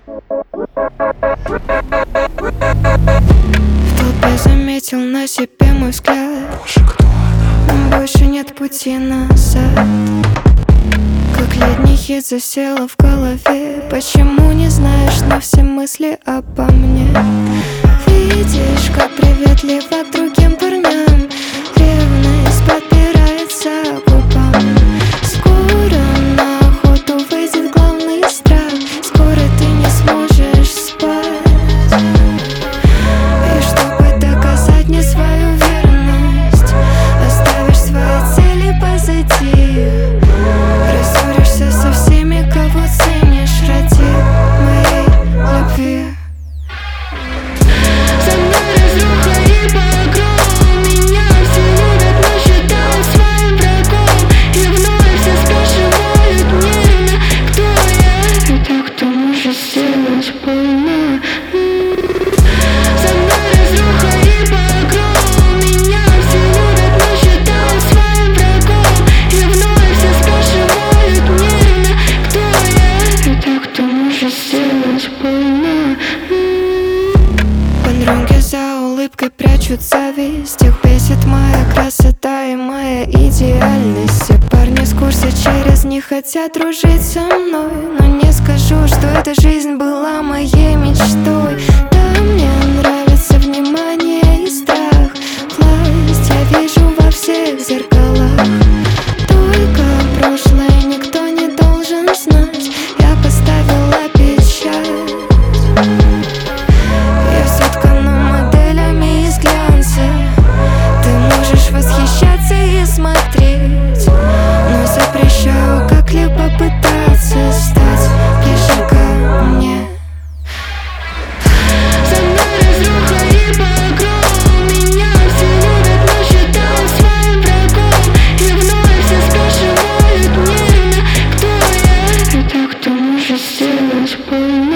В толпе заметил на себе мой взгляд. Больше нет пути назад. Как летний хит засела в голове. Почему не знаешь, но все мысли обо мне. Видишь, как приветливо к другим парням ревность подбирается к губам. Скоро на охоту выйдет главный страх. Скоро ты не сможешь спать. И чтобы доказать мне свою верность, оставишь свои цели позади. Рассоришься со всеми, кого ценишь ради моей любви. За мной разруха и погром. Меня все любят, но считают своим врагом. И вновь все спрашивают нервно, кто я. Это кто может сделать больно. За мной разруха и погром. Меня все любят, но считают своим врагом. И вновь все спрашивают нервно, кто я. Это кто может сделать больно. Подруги за улыбкой прячут зависть. Их бесит моя красота и моя идеальность. Все парни с курса через них хотят дружить со мной. Но не скажу, что эта жизнь была моей мечтой. Да, мне нравится внимание и страх. Власть я вижу во всех зеркалах. Только прошлое никто не должен знать. Я поставила печать. Я соткана моделями из глянца. Ты можешь восхищаться и смотреть, но запрещаю как-либо пытаться стать ближе ко мне. За мной разруха и погром. Меня все любят, но считают своим врагом. И вновь все спрашивают нервно, кто я. Это кто может сделать больно.